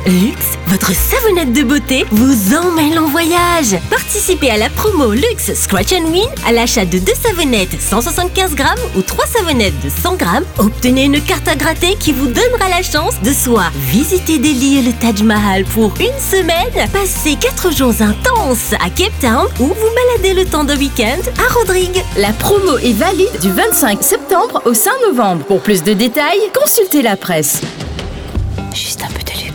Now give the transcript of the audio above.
Luxe, votre savonnette de beauté, vous emmène en voyage. Participez à la promo Luxe Scratch and Win à l'achat de 2 savonnettes 175 grammes ou 3 savonnettes de 100 grammes. Obtenez une carte à gratter qui vous donnera la chance de soit visiter Delhi et le Taj Mahal pour une semaine, passer 4 jours intenses à Cape Town ou vous balader le temps d'un week-end à Rodrigue. La promo est valide du 25 septembre au 5 novembre. Pour plus de détails, consultez la presse. Juste un peu de luxe.